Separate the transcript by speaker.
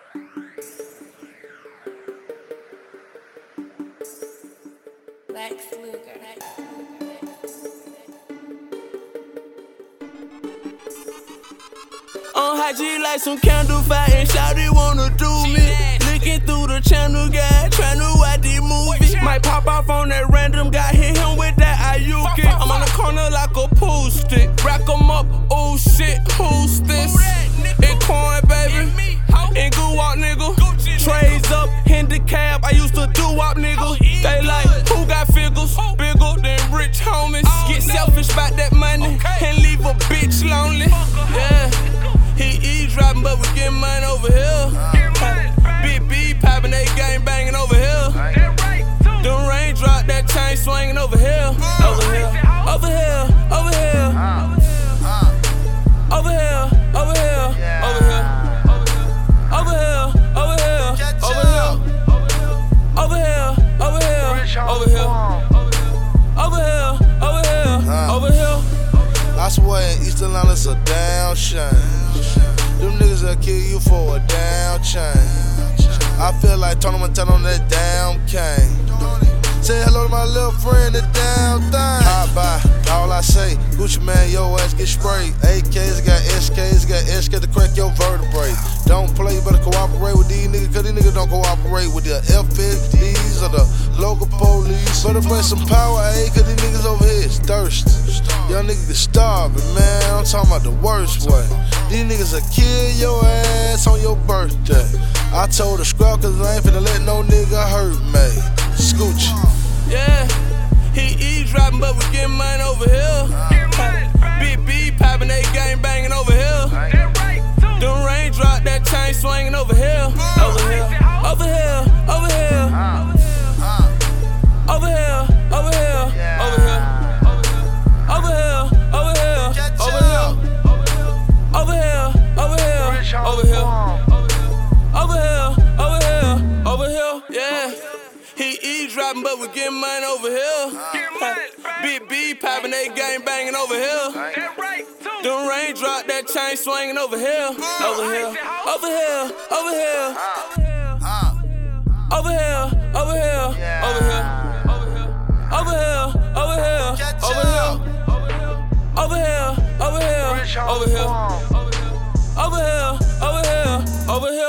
Speaker 1: Lex Luger.
Speaker 2: On high G like some candle fire and shawty wanna do me. Looking through the channel guide, tryna watch these movies. Might pop off on that random guy, hit him with that Ayuki. I'm on the corner like a pool stick. Rack 'em up, oh shit, who's this? It coin, baby. In Goo Walk, nigga. Trays up, handicap, I used to do wop, nigga. They like, who got figures? Bigger than rich homies. Get selfish about that money and leave a bitch lonely. Yeah. He eavesdropping, but we getting mine over here. Big B popping, they gang banging over here. Them raindrop, that chain swinging over here. Over here, over here, over here. Over here, over here, over here. Over here, over here, over here. Over here, over here, over here. Over here, over here, over here.
Speaker 3: I swear in East Atlanta it's a damn shame. Them niggas will kill you for a damn change. I feel like Tony Montana on that damn cane. Say hello to my little friend, the damn thing. Hot by, all I say, Gucci man, your ass get sprayed. AKs got SKs, got SK to crack your vertebrae. Don't play, you better cooperate with these niggas, cause these niggas don't cooperate with the FSDs or the local police. Better bring some power, cause these niggas over here is thirsty. Young niggas starving, man, I'm talking about the worst way. These niggas will kill your ass on your birthday. I told her scrap cause I ain't finna let no nigga hurt me. Scooch.
Speaker 2: Yeah, he eavesdropping, but we getting mine over here. Big B popping, they gang banging over here. Them raindrop, that chain swinging over here. Over here, over here, over here. Over here, over here, over here. Over here, over here, over here. Over here, over here, over here. Over here, over here, over here, yeah. He eavesdropping, but we getting mine over here. Big B popping, they gang banging over here. Them raindrop, that chain swinging over here. Over here, over here, over here. Over here, over here, over here. Over here, over here, over here. Over here, over here, over here. Over here, over here, over here.